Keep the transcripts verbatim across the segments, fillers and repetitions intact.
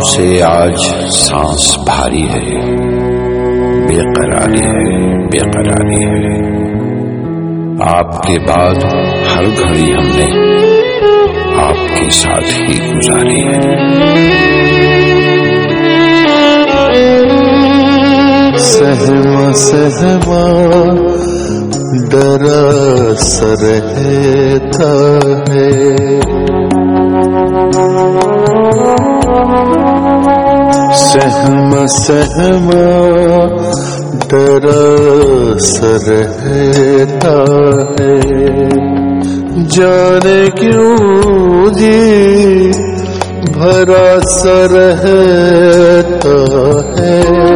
से आज सांस भारी है, बेकरारी है, बेकरारी है। आपके बाद हर घड़ी हमने आपके साथ ही गुजारी है। सहमा सहमा डरा सा रहता है, सहमा सहमा डरा सा रहता है। जाने क्यों जी भरा सा रहता है,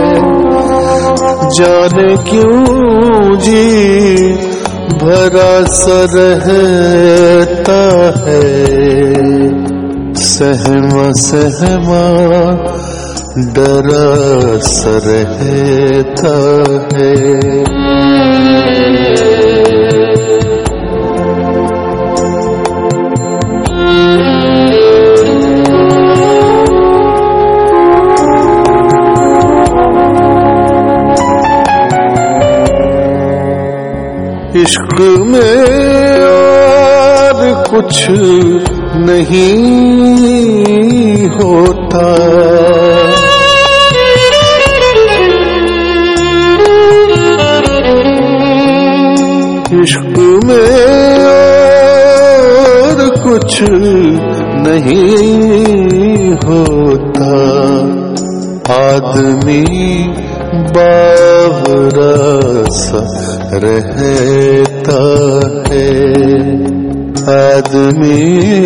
जाने क्यों जी भरा सा रहता है। सहमा सहमा डरा सा रहता है। इश्क में और कुछ नहीं होता, इश्क में और कुछ नहीं होता। आदमी बावरा सा रहता है, आदमी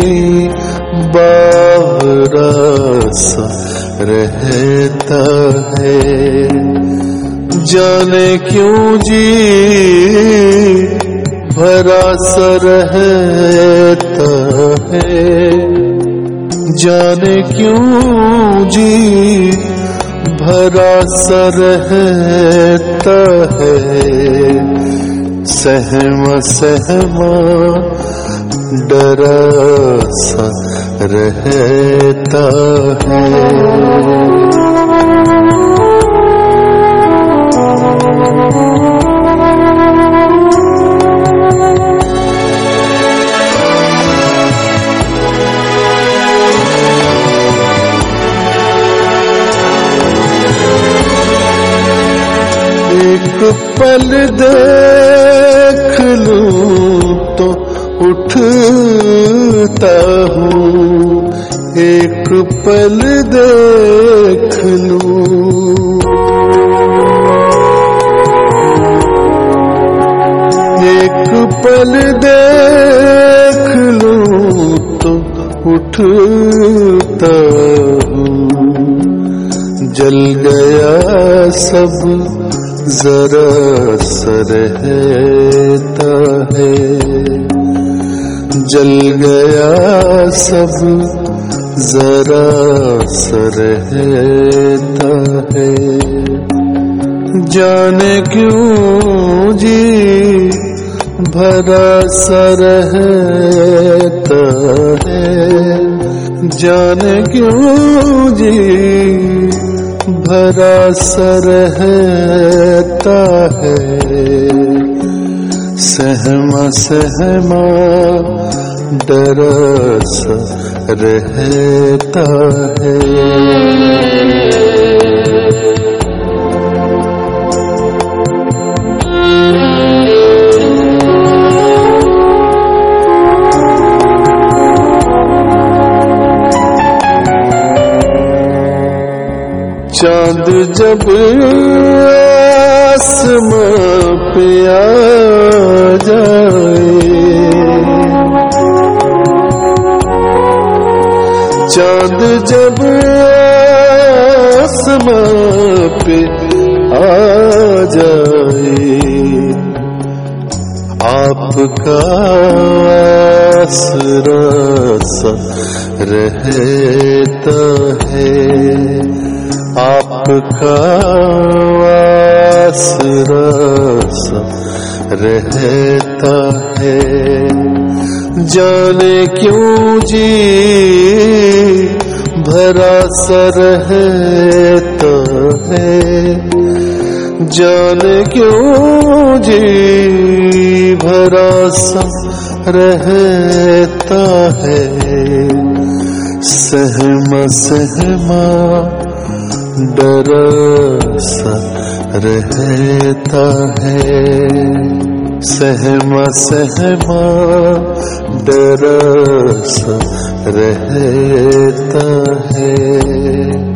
बावरा सा रहता है। जाने क्यों जी भरा सा रहता है, जाने क्यों जी भरा सा रहता है। सहमा सहमा डरा सा रहता है। एक पल देख लूं तो उठता हूँ, एक पल देख लूं, एक पल देख लूं तो उठता हूँ। जल गया सब जरा सा रहता है, जल गया सब जरा सा रहता है। जाने क्यों जी भरा सा रहता है, जाने क्यों जी भरा सा रहता है। सहमा सहमा डरा सा रहता है। चाँद जब आसमां पे आ जाए, चाँद जब आसमां पे आ जाए, आपका आसरा सा रहता है, आपका आसरा सा रहता है। जाने क्यों जी भर डरा सा रहता है, जाने क्यों जी भरा सा रहता है। सहमा सहमा डरा सा रहता है, सहमा सहमा डरा सा रहता है।